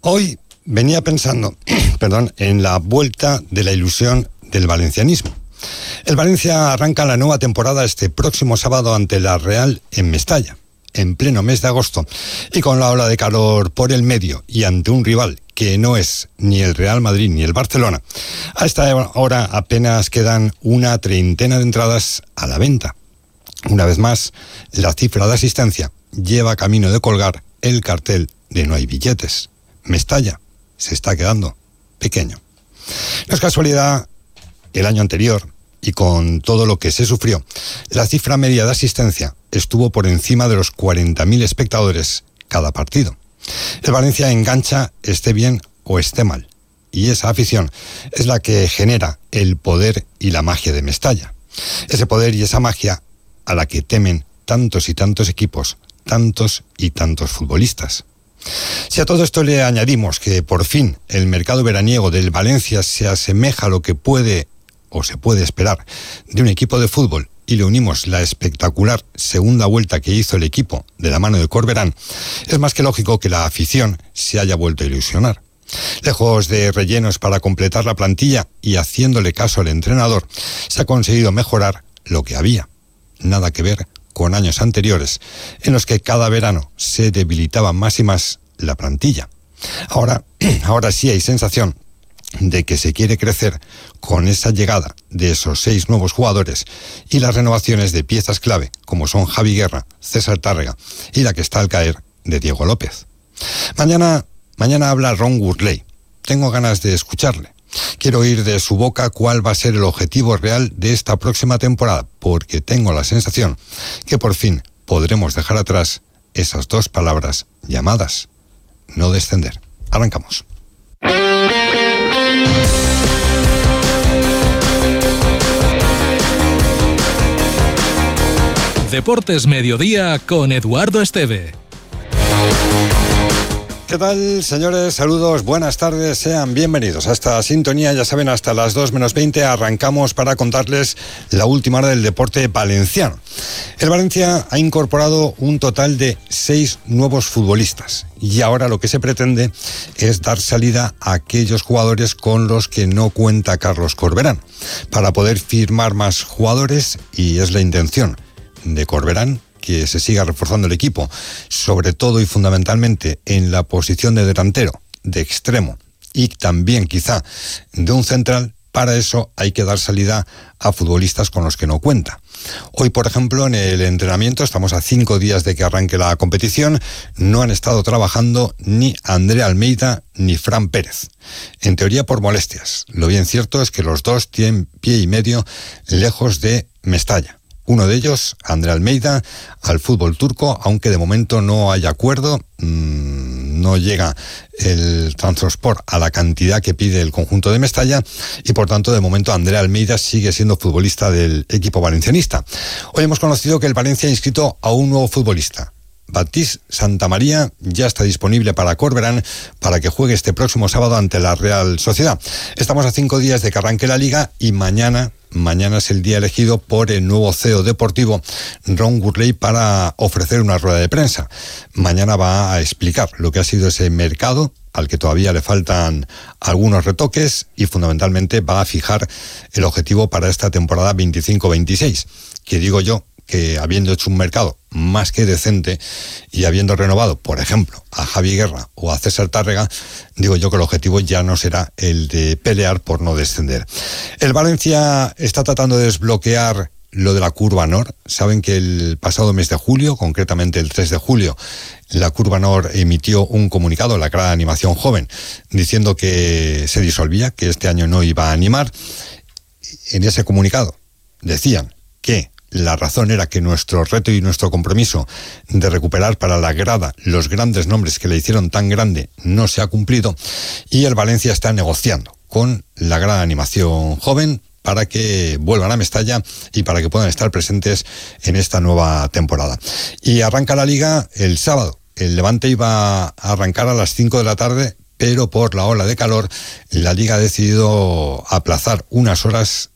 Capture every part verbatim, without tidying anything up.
Hoy venía pensando, perdón, en la vuelta de la ilusión del valencianismo. El Valencia arranca la nueva temporada este próximo sábado ante la Real en Mestalla, en pleno mes de agosto, y con la ola de calor por el medio y ante un rival que no es ni el Real Madrid ni el Barcelona. A esta hora apenas quedan una treintena de entradas a la venta. Una vez más, la cifra de asistencia lleva camino de colgar el cartel de no hay billetes. Mestalla se está quedando pequeño. No es casualidad, el año anterior, y con todo lo que se sufrió, la cifra media de asistencia estuvo por encima de los cuarenta mil espectadores cada partido. El Valencia engancha, esté bien o esté mal, y esa afición es la que genera el poder y la magia de Mestalla. Ese poder y esa magia a la que temen tantos y tantos equipos, tantos y tantos futbolistas. Si a todo esto le añadimos que por fin el mercado veraniego del Valencia se asemeja a lo que puede o se puede esperar de un equipo de fútbol, y le unimos la espectacular segunda vuelta que hizo el equipo de la mano de Corberán, es más que lógico que la afición se haya vuelto a ilusionar. Lejos de rellenos para completar la plantilla y haciéndole caso al entrenador, se ha conseguido mejorar lo que había. Nada que ver con años anteriores, en los que cada verano se debilitaba más y más la plantilla. Ahora, ahora sí hay sensación de que se quiere crecer con esa llegada de esos seis nuevos jugadores y las renovaciones de piezas clave como son Javi Guerra, César Tárrega y la que está al caer de Diego López. Mañana, mañana habla Ron Gurley. Tengo ganas de escucharle. Quiero oír de su boca cuál va a ser el objetivo real de esta próxima temporada, porque tengo la sensación que por fin podremos dejar atrás esas dos palabras llamadas no descender. Arrancamos. Deportes Mediodía con Eduardo Esteve. ¿Qué tal, señores? Saludos, buenas tardes, sean bienvenidos a esta sintonía. Ya saben, hasta las dos menos veinte arrancamos para contarles la última hora del deporte valenciano. El Valencia ha incorporado un total de seis nuevos futbolistas y ahora lo que se pretende es dar salida a aquellos jugadores con los que no cuenta Carlos Corberán, para poder firmar más jugadores, y es la intención de Corberán que se siga reforzando el equipo, sobre todo y fundamentalmente en la posición de delantero, de extremo y también quizá de un central. Para eso hay que dar salida a futbolistas con los que no cuenta. Hoy, por ejemplo, en el entrenamiento, estamos a cinco días de que arranque la competición, no han estado trabajando ni André Almeida ni Fran Pérez. En teoría por molestias. Lo bien cierto es que los dos tienen pie y medio lejos de Mestalla. Uno de ellos, André Almeida, al fútbol turco, aunque de momento no hay acuerdo, mmm, no llega el Trabzonspor a la cantidad que pide el conjunto de Mestalla, y por tanto de momento André Almeida sigue siendo futbolista del equipo valencianista. Hoy hemos conocido que el Valencia ha inscrito a un nuevo futbolista. Baptiste Santamaría ya está disponible para Corberán para que juegue este próximo sábado ante la Real Sociedad. Estamos a cinco días de que arranque la Liga y mañana, mañana es el día elegido por el nuevo C E O deportivo, Ron Gurley, para ofrecer una rueda de prensa. Mañana va a explicar lo que ha sido ese mercado, al que todavía le faltan algunos retoques, y fundamentalmente va a fijar el objetivo para esta temporada veinticinco veintiséis, que digo yo que habiendo hecho un mercado más que decente y habiendo renovado, por ejemplo, a Javi Guerra o a César Tárrega, digo yo que el objetivo ya no será el de pelear por no descender. El Valencia está tratando de desbloquear lo de la Curva Nord. Saben que el pasado mes de julio, concretamente el tres de julio, la Curva Nord emitió un comunicado, la Gran Animación Joven, diciendo que se disolvía, que este año no iba a animar. En ese comunicado decían que la razón era que nuestro reto y nuestro compromiso de recuperar para la grada los grandes nombres que le hicieron tan grande no se ha cumplido, y el Valencia está negociando con la Gran Animación Joven para que vuelvan a Mestalla y para que puedan estar presentes en esta nueva temporada. Y arranca la Liga el sábado. El Levante iba a arrancar a las cinco de la tarde, pero por la ola de calor la Liga ha decidido aplazar unas horas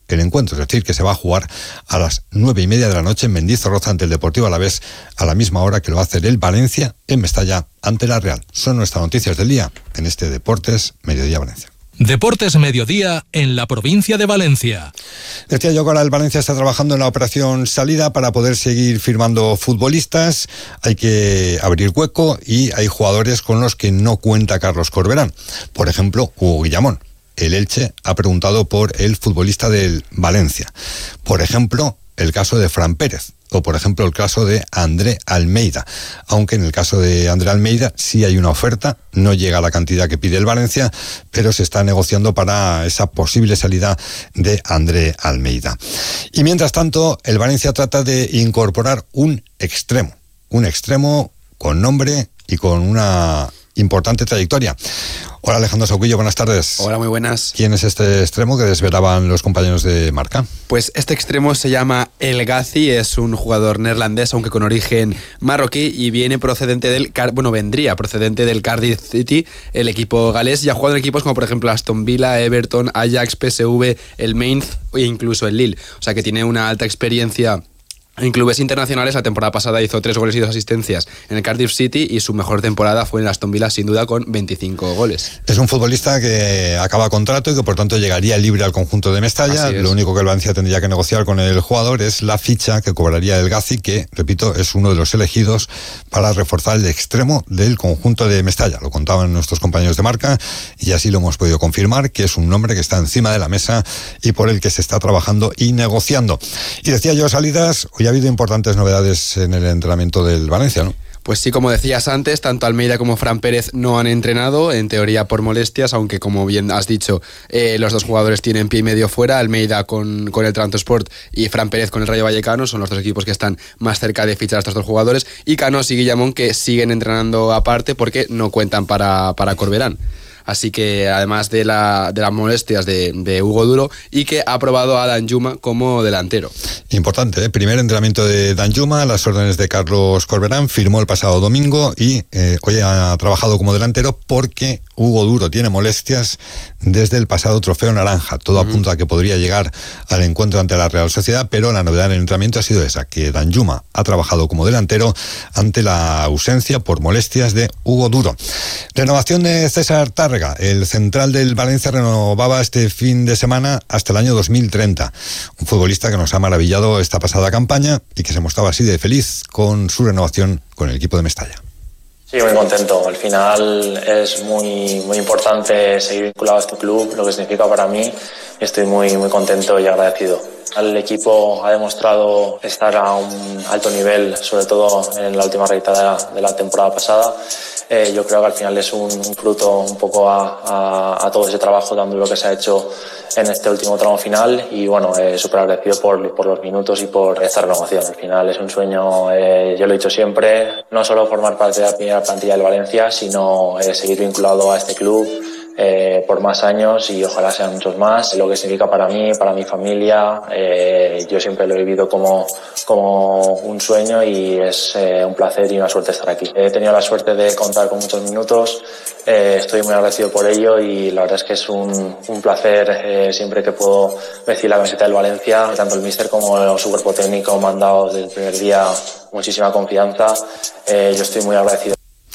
el encuentro, es decir, que se va a jugar a las nueve y media de la noche en Mendizorroza ante el Deportivo Alavés, a la misma hora que lo va a hacer el Valencia en Mestalla ante la Real. Son nuestras noticias del día en este Deportes Mediodía Valencia. Deportes Mediodía en la provincia de Valencia. Decía yo que ahora el Valencia está trabajando en la operación salida para poder seguir firmando futbolistas. Hay que abrir hueco y hay jugadores con los que no cuenta Carlos Corberán. Por ejemplo, Hugo Guillamón. El Elche ha preguntado por el futbolista del Valencia. Por ejemplo, el caso de Fran Pérez. O, por ejemplo, el caso de André Almeida. Aunque en el caso de André Almeida sí hay una oferta, no llega a la cantidad que pide el Valencia, pero se está negociando para esa posible salida de André Almeida. Y mientras tanto, el Valencia trata de incorporar un extremo. Un extremo con nombre y con una importante trayectoria. Hola, Alejandro Sauquillo, buenas tardes. Hola, muy buenas. ¿Quién es este extremo que desvelaban los compañeros de Marca? Pues este extremo se llama El Ghazi, es un jugador neerlandés, aunque con origen marroquí, y viene procedente del, bueno, vendría procedente del Cardiff City, el equipo galés, y ha jugado en equipos como por ejemplo Aston Villa, Everton, Ajax, P S V, el Mainz e incluso el Lille. O sea que tiene una alta experiencia en clubes internacionales. La temporada pasada hizo tres goles y dos asistencias en el Cardiff City, y su mejor temporada fue en el Aston Villa, sin duda, con veinticinco goles. Es un futbolista que acaba contrato y que por tanto llegaría libre al conjunto de Mestalla. Lo único que el Valencia tendría que negociar con el jugador es la ficha que cobraría el Ghazi, que, repito, es uno de los elegidos para reforzar el extremo del conjunto de Mestalla. Lo contaban nuestros compañeros de Marca y así lo hemos podido confirmar, que es un nombre que está encima de la mesa y por el que se está trabajando y negociando. Y decía yo, salidas, hoy ha habido importantes novedades en el entrenamiento del Valencia, ¿no? Pues sí, como decías antes, tanto Almeida como Fran Pérez no han entrenado, en teoría por molestias, aunque como bien has dicho, eh, los dos jugadores tienen pie y medio fuera. Almeida con, con el Transport y Fran Pérez con el Rayo Vallecano, son los dos equipos que están más cerca de fichar a estos dos jugadores, y Canós y Guillamón, que siguen entrenando aparte porque no cuentan para, para Corberán. Así que además de, la, de las molestias de, de Hugo Duro, y que ha probado a Danjuma como delantero. Importante, ¿eh? Primer entrenamiento de Danjuma a las órdenes de Carlos Corberán, firmó el pasado domingo y eh, hoy ha trabajado como delantero porque Hugo Duro tiene molestias desde el pasado Trofeo Naranja. Todo uh-huh. apunta a que podría llegar al encuentro ante la Real Sociedad, pero la novedad en el entrenamiento ha sido esa, que Danjuma ha trabajado como delantero ante la ausencia por molestias de Hugo Duro. Renovación de César Tárrega. El central del Valencia renovaba este fin de semana hasta el año dos mil treinta. Un futbolista que nos ha maravillado esta pasada campaña y que se mostraba así de feliz con su renovación con el equipo de Mestalla. Sí, muy contento. Al final es muy, muy importante seguir vinculado a este club, lo que significa para mí. Estoy muy, muy contento y agradecido. El equipo ha demostrado estar a un alto nivel, sobre todo en la última recta de la, de la temporada pasada. Eh, yo creo que al final es un, un fruto un poco a, a, a todo ese trabajo tan duro que se ha hecho en este último tramo final, y bueno, eh, súper agradecido por, por los minutos y por esta renovación. Al final es un sueño, eh, yo lo he dicho siempre, no solo formar parte de la primera plantilla del Valencia, sino eh, seguir vinculado a este club eh, por más años, y ojalá sean muchos más. Lo que significa para mí, para mi familia, eh, yo siempre lo he vivido como, como un sueño, y es eh, un placer y una suerte estar aquí. He tenido la suerte de contar con muchos minutos, eh, estoy muy agradecido por ello, y la verdad es que es un, un placer eh, siempre que puedo vestir la camiseta del Valencia. Tanto el míster como su cuerpo técnico me han dado desde el primer día muchísima confianza. Eh, yo estoy muy agradecido.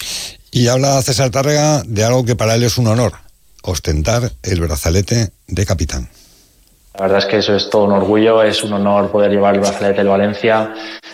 Y habla César Tárrega de algo que para él es un honor: ostentar el brazalete de capitán. La verdad es que eso es todo un orgullo, es un honor poder llevar el brazalete del Valencia.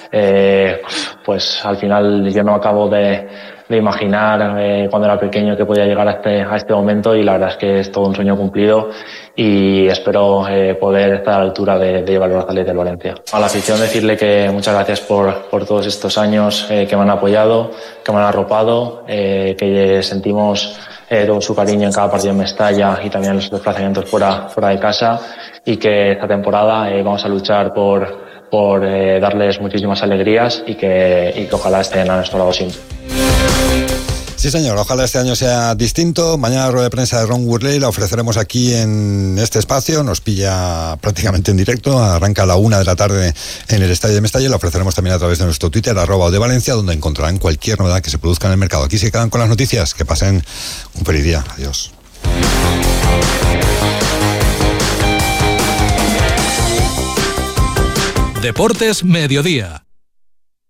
Eh, pues al final yo no acabo de, de imaginar eh, cuando era pequeño que podía llegar a este, a este momento, y la verdad es que es todo un sueño cumplido, y espero eh, poder estar a la altura de, de llevar el brazalete del Valencia. A la afición decirle que muchas gracias por, por todos estos años eh, que me han apoyado, que me han arropado, eh, que sentimos Eh, todo su cariño en cada partido en Mestalla y también en los desplazamientos fuera, fuera de casa, y que esta temporada eh, vamos a luchar por, por eh, darles muchísimas alegrías, y que, y que ojalá estén a nuestro lado siempre. Sí, señor, ojalá este año sea distinto. Mañana la rueda de prensa de Ron Worley la ofreceremos aquí en este espacio, nos pilla prácticamente en directo, arranca a la una de la tarde en el Estadio de Mestalla, y la ofreceremos también a través de nuestro Twitter, arroba de Valencia, donde encontrarán cualquier novedad que se produzca en el mercado. Aquí se quedan con las noticias, que pasen un feliz día, adiós. Deportes Mediodía.